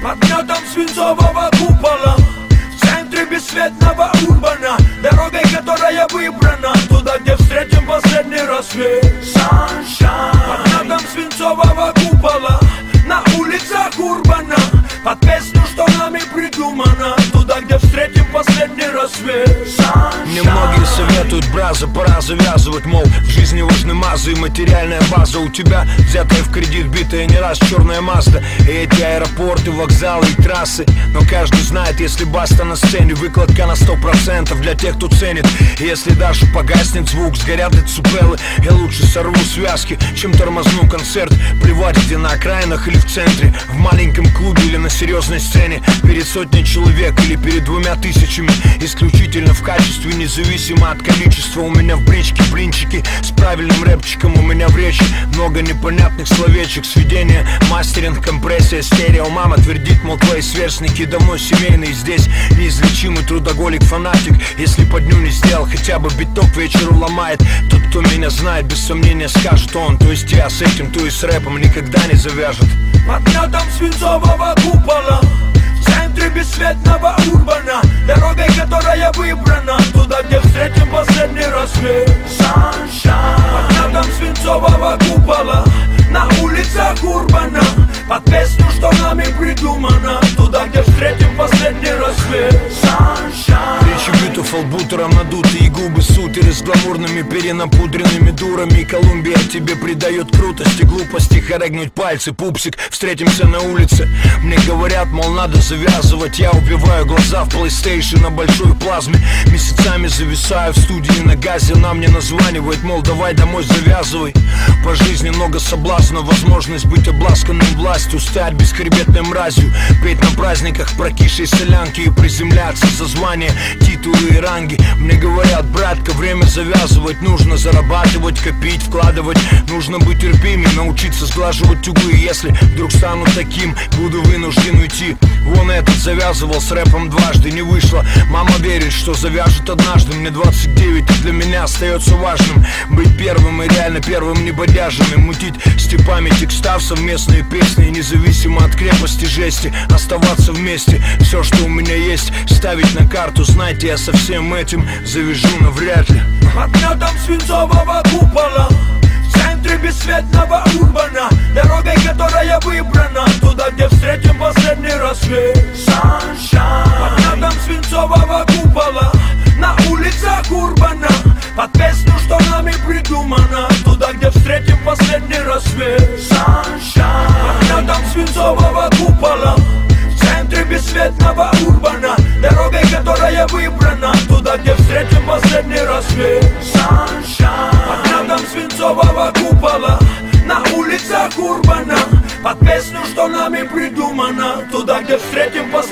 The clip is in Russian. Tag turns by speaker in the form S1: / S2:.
S1: Под гнетом свинцового купола, в центре бесцветного урбана, дорогой, которая выбрана, туда, где встретим последний рассвет. Sunshine. Под гнетом свинцового купола, на улицах урбана, под песню, что нами придумано, туда, где встретим последний рассвет.
S2: Мне многие советуют, браза, пора завязывать, мол, в жизни важны мазы и материальная база. У тебя взятая в кредит, битая не раз черная Мазда, и эти аэропорты, вокзалы и трассы. Но каждый знает, если баста на сцене, выкладка на 100% для тех, кто ценит. И если даже погаснет звук, сгорят децибелы, я лучше сорву связки, чем тормозну концерт при Варде на окраинах или в центре, в маленьком клубе или на серьезной сцене, перед сотней человек или перед 2000. Исключительно в качестве, независимо от количества. У меня в бричке блинчики с правильным рэпчиком, у меня в речи много непонятных словечек. Сведение, мастеринг, компрессия, стерео. Мама твердит, мол, твои сверстники давно семейные. Здесь неизлечимый трудоголик-фанатик. Если по дню не сделал хотя бы биток, к вечеру ломает. Тот, кто меня знает, без сомнения скажет он. То есть я с этим, то и с рэпом никогда не завяжет.
S1: Под гнетом свинцового купола, в центре бесцветного урбана, дорогой, которая выбрана, туда, где встретим последний рассвет. Sunshine. Под гнетом свинцового купола, на улицах урбана, под песню, что нами придумано, туда, где встретим последний рассвет. Sunshine.
S2: Речи beautiful, бутером надутые губы, сутеры с гламурными перенапудренными дурами. Колумбия тебе придает крутости, глупости, хорегнуть пальцы, пупсик, встретимся на улице. Мне говорят, мол, надо завязывать, я убиваю глаза в PlayStation на большой плазме. Месяцами зависаю в студии на газе, она мне названивает, мол, давай домой завязывай. По жизни много соблазнов, возможность быть обласканным властью, стать бесхребетной мразью, петь на праздниках прокисшей солянки и приземляться за звания, титулы и ранги. Мне говорят, братка, время завязывать, нужно зарабатывать, копить, вкладывать, нужно быть терпимым, научиться сглаживать углы. Если вдруг стану таким, буду вынужден уйти. Вон этот завязывал с рэпом дважды, не вышло. Мама верит, что завяжет однажды. Мне 29, и для меня остается важным быть первым и реально первым, не бодяжами. Мутить степами текстав, совместные песни, независимо от крепости жести, оставаться вместе. Все, что у меня есть, ставить на карту. Знаете, я со всем этим завяжу навряд ли.
S1: Под гнетом свинцового купола, в центре бесцветного урбана, дорогой, которая выбрана, туда, где встретим последний рассвет. Sunshine. Под гнетом свинцового купола, на улицах урбана, под песню, что нами придумано, туда, где встретим последний рассвет. Sunshine. Под гнетом свинцового купола, в центре бесцветного урбана, дорогой, которая выбрана, туда, где встретим последний рассвет. Sunshine. Под гнетом свинцового купола, на улицах урбана, под песню, что нами придумано, туда, где встретим последний рассвет.